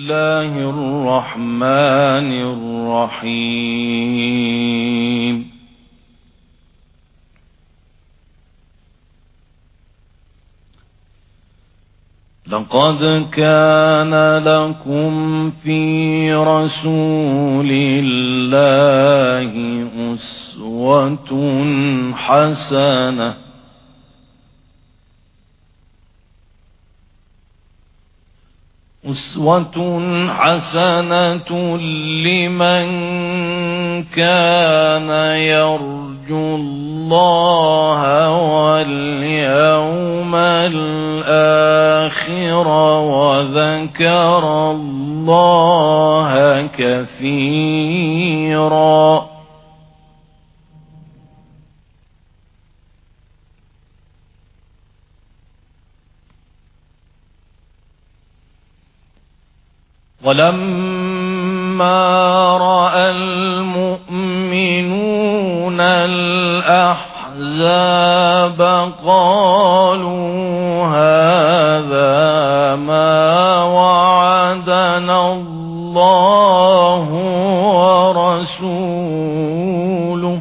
الله الرحمن الرحيم لقد كان لكم في رسول الله أسوة حسنة لمن كان يرجو الله واليوم الآخر وذكر الله كثيرا. ولما رأى المؤمنون الأحزاب قالوا هذا ما وعدنا الله ورسوله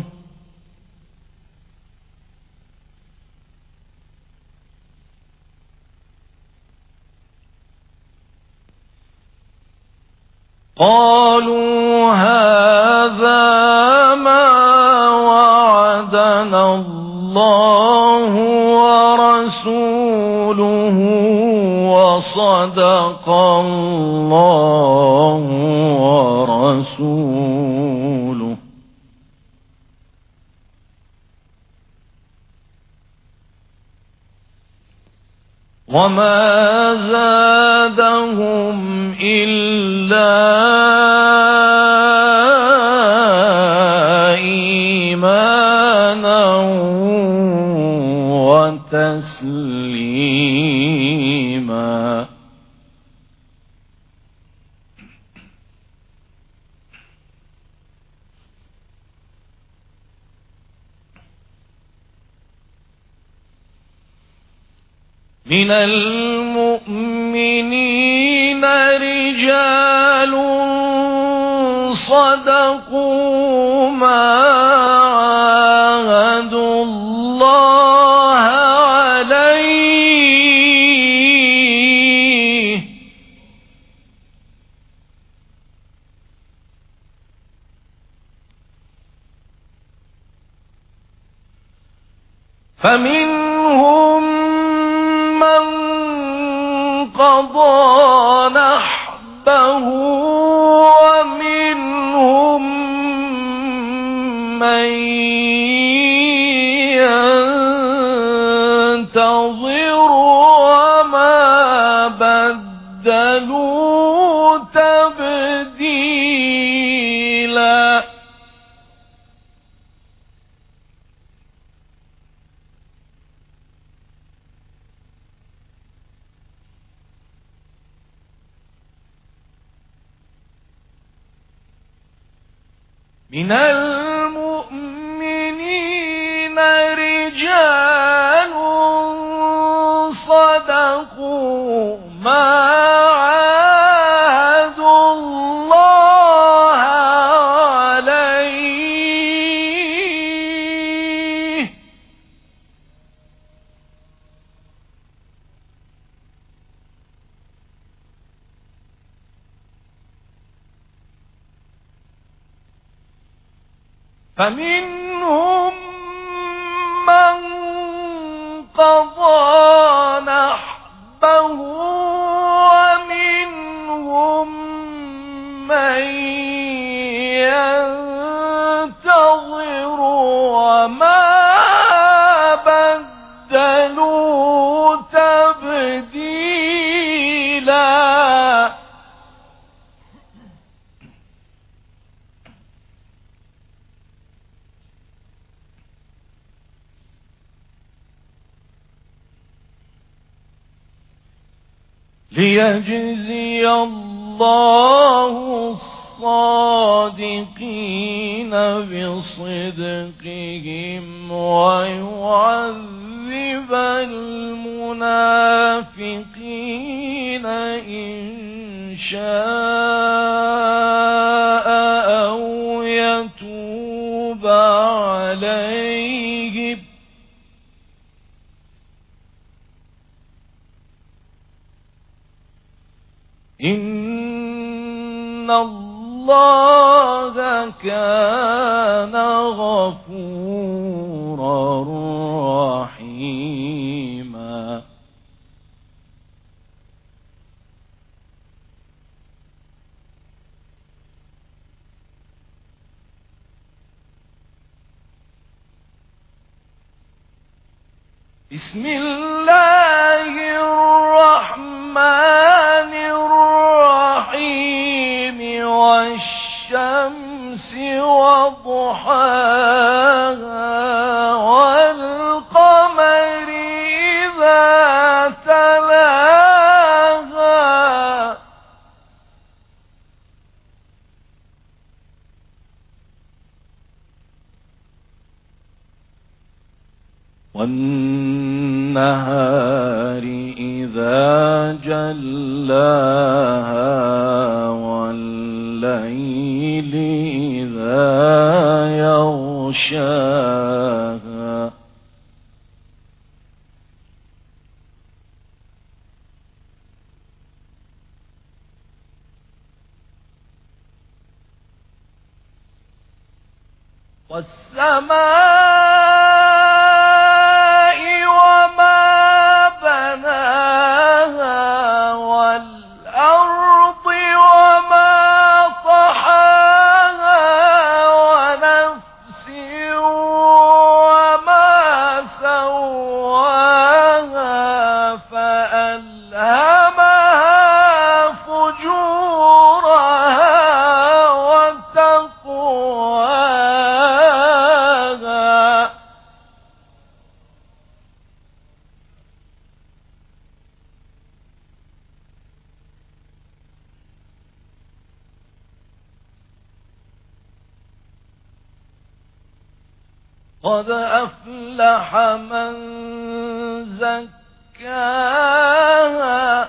وصدق الله ورسوله. وما زادهم إلا إيمانا وتسليما. من المؤمنين رجال صدقوا ما عاهدوا الله عليه فمنهم قضى نحبه ومنهم من ينتظر وما بدلوا تبديلا. من المؤمنين رجال صدقوا ما عاهدوا الله عليه فمنهم من قضى نحبه ومنهم من ينتظر وما بدلوا تبديلا. ليجزي الله الصادقين بصدقهم ويعذب المنافقين إن شاء أو يتوب عليهم إن الله كان غفورا رحيما بسم الله الرحمن الرحيم والشمس وضحاها والقمر إذا تلاها والنهار إذا جلاها والليل إذا يغشاها والسماء وما بناها والأرض وما طحاها ونفس وما سواها فألهمها فجورها وتقواها قد أفلح من زكاها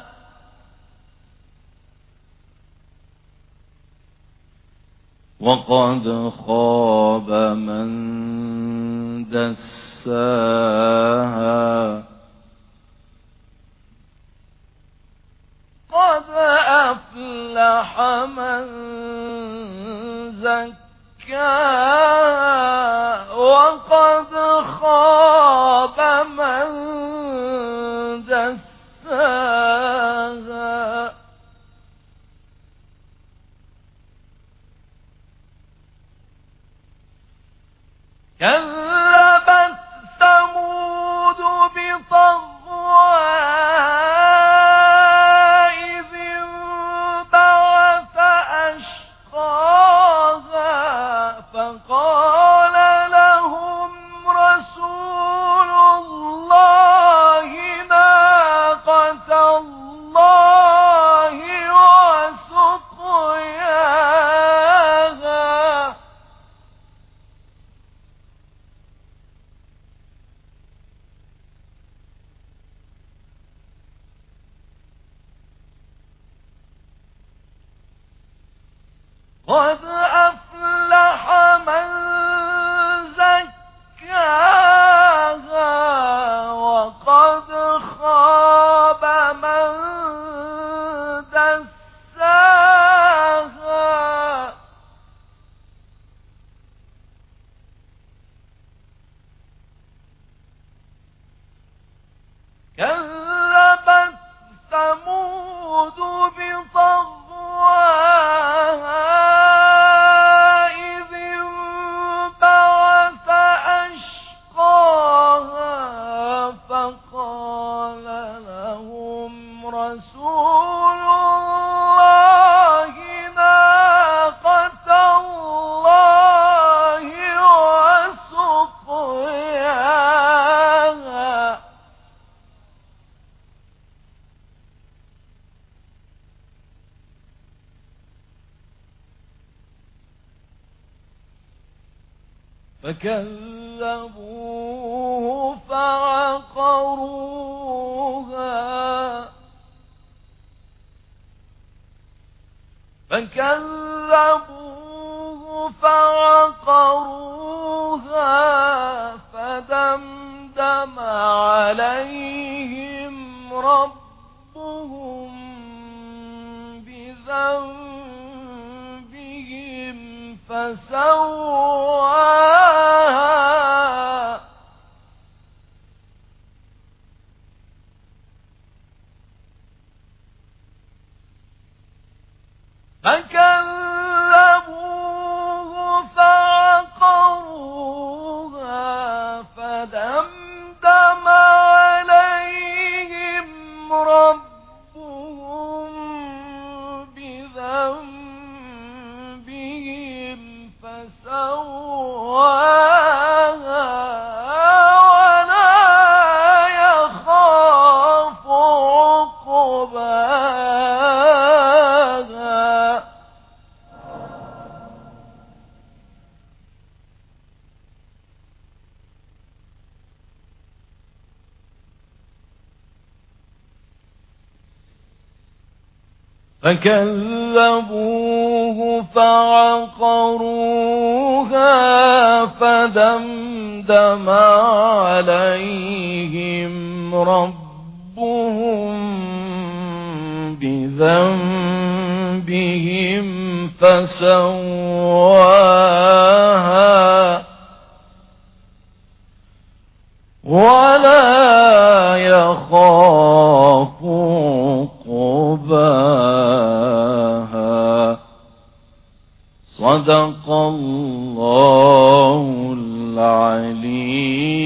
وقد خاب من دساها قد أفلح من زكاها وقد خاب من دساها كذبت ثمود بطغواها إذ انبعث أشقاها فقال لهم رسول الله ناقة الله وسقياها قد أفلح من زكاها وقد خاب من دساها كذبت ثمود بطغواها إذ انبعث أشقاها فقال لهم رسول الله ناقة الله وسقياها فكذبوه فعقروها فكذبوه فعقروها فدمدم عليهم ربهم بذنبهم فسواها فكذبوه فعقروها فدمدم عليهم ربهم بذنبهم فسواها ولا يخاف عقباها فكذبوه فعقروها فدمدم عليهم ربهم بذنبهم فسواها ولا يخاف عقباها. صدق الله العليم.